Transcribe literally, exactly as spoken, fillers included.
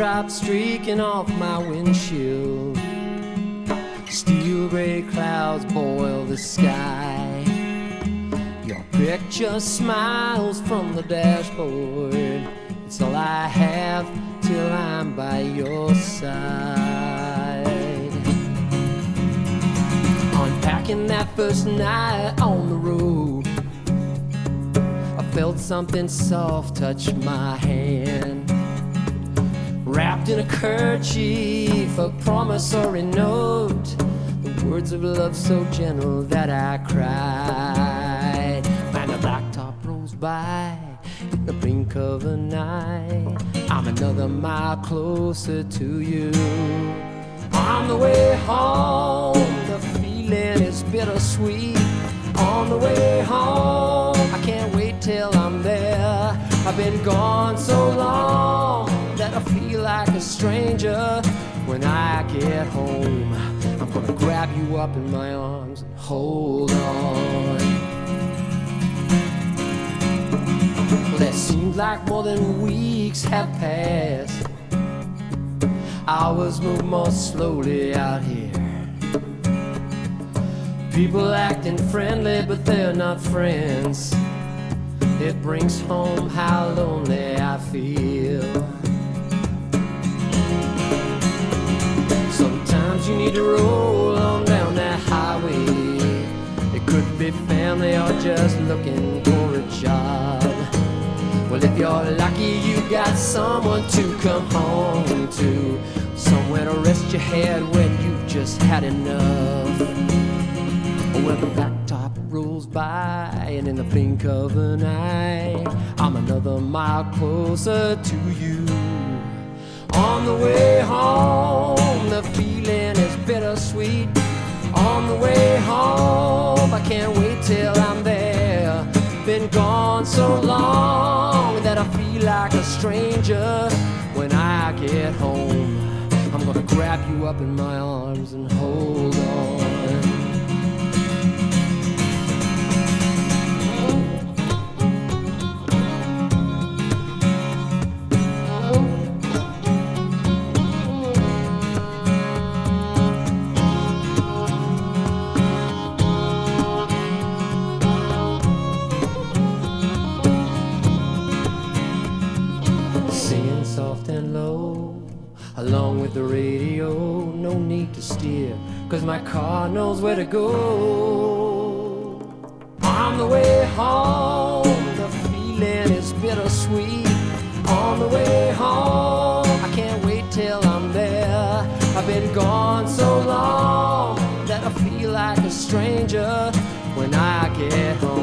raindrops streaking off my windshield. Steel gray clouds boil the sky. Your picture smiles from the dashboard. It's all I have till I'm by your side. Unpacking that first night on the road, I felt something soft touch my hand. Wrapped in a kerchief, a promissory note, the words of love so gentle that I cried. And the blacktop rolls by in the blink of an eye. I'm another mile closer to you. On the way home, the feeling is bittersweet. On the way home, I can't wait till I'm there. I've been gone so long that I feel like a stranger. When I get home, I'm gonna grab you up in my arms and hold on. Well, it seems like more than weeks have passed. Hours move more slowly out here. People acting friendly, but they're not friends. It brings home how lonely I feel. Sometimes you need to roll on down that highway. It could be family or just looking for a job. Well, if you're lucky, you got someone to come home to, somewhere to rest your head when you've just had enough. Well, the blacktop rolls by, and in the blink of an eye, I'm another mile closer to you. On the way home, the feeling is bittersweet. On the way home, I can't wait till I'm there. Been gone so long that I feel like a stranger. When I get home, I'm gonna grab you up in my arms and hold on. Soft and low, along with the radio. No need to steer, cause my car knows where to go. On the way home, the feeling is bittersweet. On the way home, I can't wait till I'm there. I've been gone so long that I feel like a stranger when I get home.